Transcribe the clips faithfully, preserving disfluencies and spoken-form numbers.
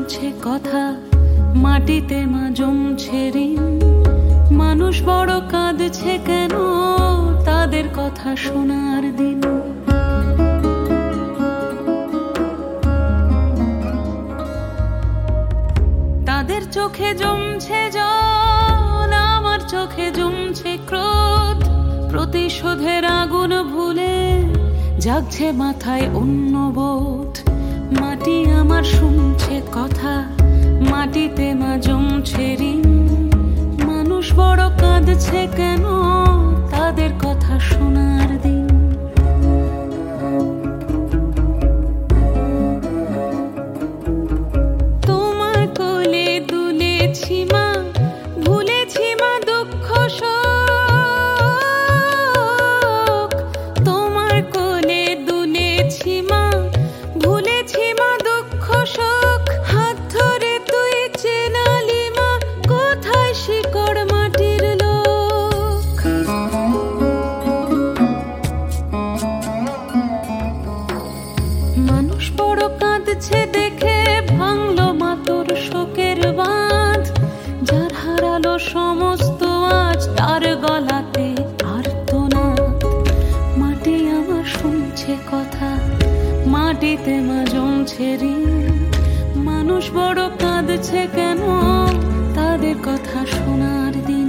শুনছে কথা, মাটিতে মা জমছে ঋণ। মানুষ বড় কাঁদছে কেন, তাদের কথা শোনার দিন। তাদের চোখে জমছে জল, আমার চোখে জমছে ক্রোধ। প্রতিশোধের আগুন ভুলে জাগছে মাথায় অন্য বোধ। মাটি আমার শুনছে কথা, মাটিতে মা জমছে ঋণ। মানুষ বড় কাঁদছে কেন, তাদের কথা শোনার দিন। তোমার কোলে দুলেছি মা, ভুলেছি মা দুঃখ শোক। তোমার কোলে দুলেছি মা, ভুলেছি মা দুঃখ শোক। হাত ধরে তুই চেনালি মা, কোথায় শিকড় মাটির লোক। মানুষ বড় কাঁদছে দেখে ভাঙলো মা তোর শোকের বাঁধ। যার হারালো সমস্ত আজ, তার গলাতে আর্তনাদ। মাটি আমার শুনছে কথা, মাটিতে মা জমছে ঋণ। মানুষ বড় কাঁদছে কেন, তাদের কথা শোনার দিন।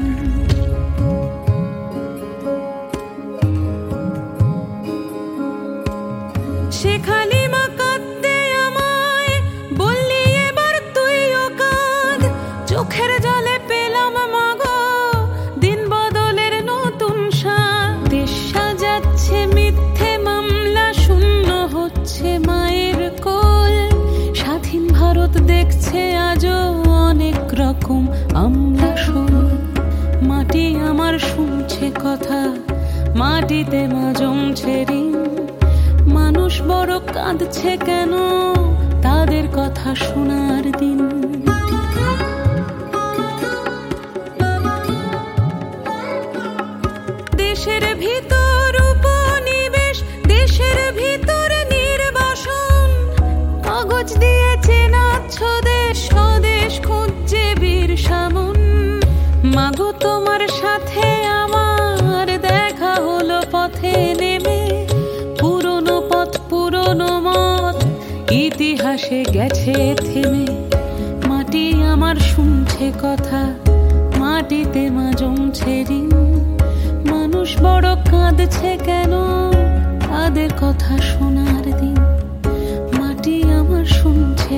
শেখালি মা কাঁদতে আমায়, বললি এবার তুইও কাঁদ। চোখের জলে পেলাম মা গো দিন বদলের নতুন স্বাদ। দেশ সাজাচ্ছে মিথ্যে মামলা, শূন্য হচ্ছে মায়ের কোল। স্বাধীন ভারত দেখছে আজও অনেক রকম আমলা শোল। মাটি আমার শুনছে কথা, মাটিতে মা জমছে ঋণ। মানুষ বড় কাঁদছে কেন, তাদের কথা শোনার দিন। দেশের ভিতর উপনিবেশ, দেশের ভিতর নির্বাসন। কাগজ দিয়ে চেনাচ্ছ দেশ, স্বদেশ খুঁজছে বীর সামন। মাগো তোমার সাথে আমার দেখা হলো পথে নেমে। পুরনো পথ পুরনো মত, ইতিহাসে গেছে থেমে। মাটি আমার শুনছে কথা, মাটিতে মা জমছে ঋণ। মানুষ বড় কাঁদছে কেন, তাদের কথা শোনার দিন। মাটি আমার শুনছে